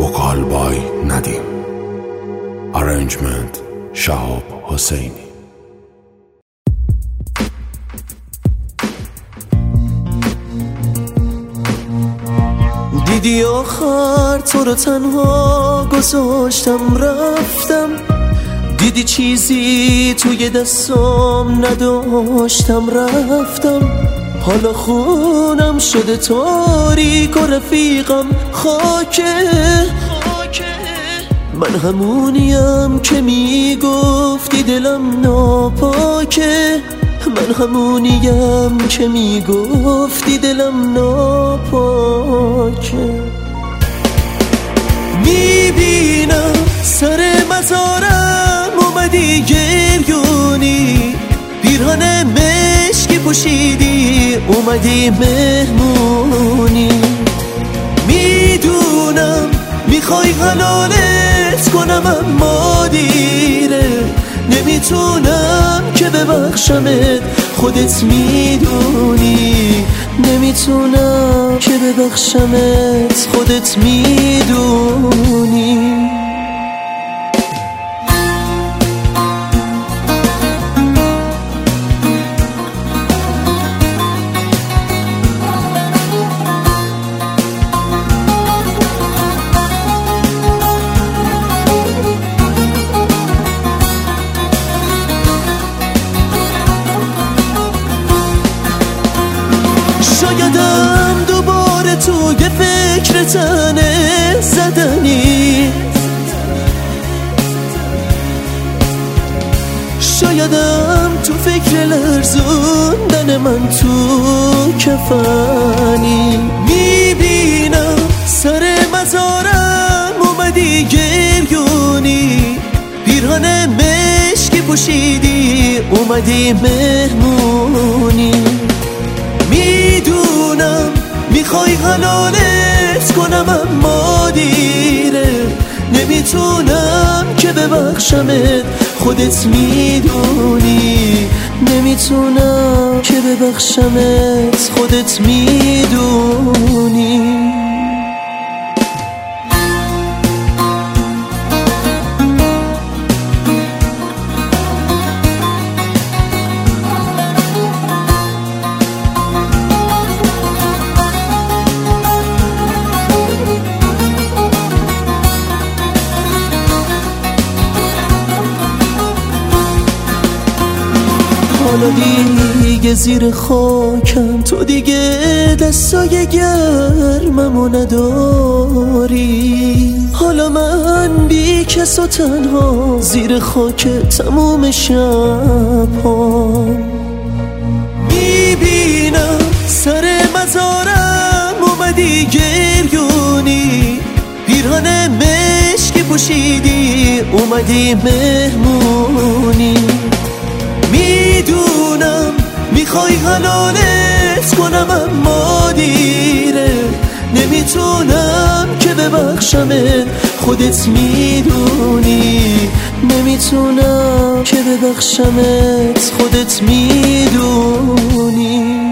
وکال بای ندیم. Arrangement شهاب حسینی. دیدی آخر تو رو تنها گذاشتم رفتم، دیدی چیزی توی دستم نداشتم رفتم، حالا خونم شده تاریک و رفیقم خاکه. من همونیم که میگفتی دلم ناپاکه، من همونیم که میگفتی دلم ناپاکه. میبینم سر مزارم اومدی گریونی، پیرهن مشکی پوشیدی اومدی مهمونی. میدونم میخوای حلالت کنم اما دیره، نمیتونم که ببخشمت خودت میدونی، نمیتونم که ببخشمت خودت میدونی. شایدم دوباره تو یه فکر تنه زدنی، شایدم تو فکر لرزوندن من تو کفنی. میبینم سر مزارم اومدی گریونی، پیرهن مشکی پوشیدی اومدی مهمونی. میدونم میخوای حلالت کنم اما دیره، نمیتونم که ببخشمت خودت میدونی، نمیتونم که ببخشمت خودت میدونی. حالا دیگه زیر خاکم، تو دیگه دستای گرممو نداری، حالا من بی کس و تنها زیر خاک تموم شب‌ها. میبینم سر مزارم اومدی گریونی، پیرهن مشکی پوشیدی اومدی مهمونی. میدونم میخوای حلالت کنم اما دیره، نمیتونم که ببخشمت خودت میدونی، نمیتونم که ببخشمت خودت میدونی.